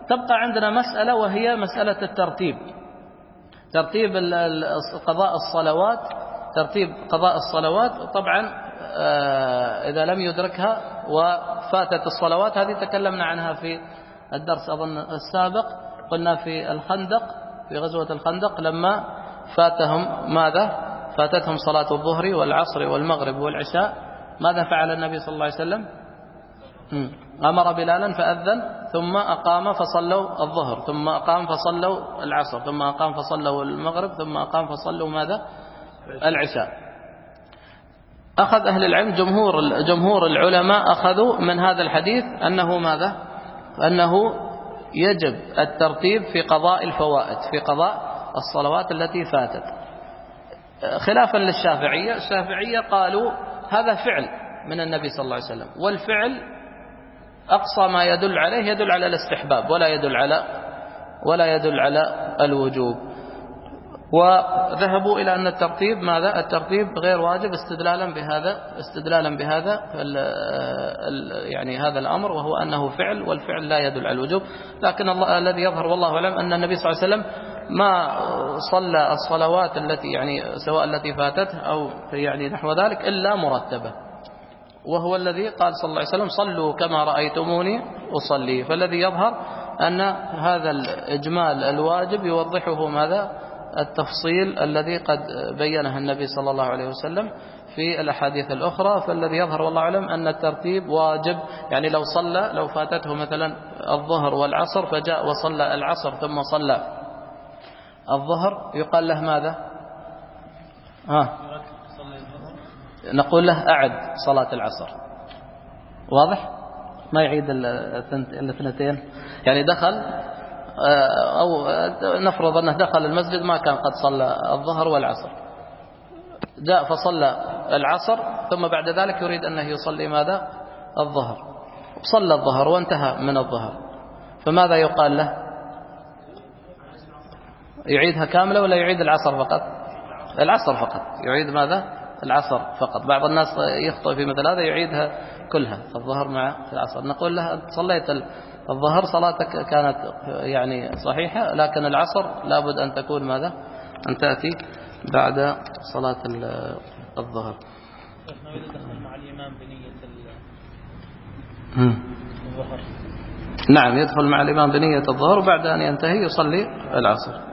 تبقى عندنا مسألة وهي مسألة الترتيب، ترتيب قضاء الصلوات، ترتيب قضاء الصلوات. طبعا إذا لم يدركها وفاتت الصلوات، هذه تكلمنا عنها في الدرس أظن السابق، قلنا في الخندق، في غزوة الخندق لما فاتهم ماذا؟ فاتتهم صلاة الظهر والعصر والمغرب والعشاء، ماذا فعل النبي صلى الله عليه وسلم؟ أمر بلالا فأذن، ثم أقام فصلوا الظهر، ثم أقام فصلوا العصر، ثم أقام فصلوا المغرب، ثم أقام فصلوا ماذا؟ العشاء. أخذ أهل العلم جمهور العلماء أخذوا من هذا الحديث أنه ماذا؟ أنه يجب الترتيب في قضاء الفوائد، في قضاء الصلوات التي فاتت، خلافا للشافعية. الشافعية قالوا هذا فعل من النبي صلى الله عليه وسلم، والفعل أقصى ما يدل عليه يدل على الاستحباب ولا يدل على الوجوب. وذهبوا إلى أن الترتيب ماذا؟ الترتيب غير واجب، استدلالا بهذا يعني هذا الأمر، وهو أنه فعل، والفعل لا يدل على الوجوب. لكن الذي يظهر والله أعلم أن النبي صلى الله عليه وسلم ما صلى الصلوات التي يعني سواء التي فاتته أو يعني نحو ذلك إلا مرتبة، وهو الذي قال صلى الله عليه وسلم صلوا كما رأيتموني أصلي. فالذي يظهر أن هذا الإجمال الواجب يوضحه ماذا؟ التفصيل الذي قد بينه النبي صلى الله عليه وسلم في الأحاديث الأخرى. فالذي يظهر والله أعلم أن الترتيب واجب، يعني لو فاتته مثلا الظهر والعصر فجاء وصلى العصر ثم صلى الظهر، يقال له ماذا؟ نقول له أعد صلاة العصر، واضح؟ ما يعيد الاثنتين، يعني دخل أو نفرض أنه دخل المسجد ما كان قد صلى الظهر والعصر، جاء فصلى العصر، ثم بعد ذلك يريد أنه يصلي ماذا؟ الظهر، صلى الظهر وانتهى من الظهر، فماذا يقال له؟ يعيدها كاملة ولا يعيد العصر فقط؟ العصر فقط، يعيد ماذا؟ العصر فقط. بعض الناس يخطئ في مثل هذا يعيدها كلها، الظهر مع العصر. نقول له أنت صليت الظهر صلاتك كانت يعني صحيحة، لكن العصر لابد أن تكون ماذا؟ أن تأتي بعد صلاة الظهر. مع الإمام بنية الظهر. نعم، يدخل مع الإمام بنية الظهر، وبعد أن ينتهي يصلي العصر.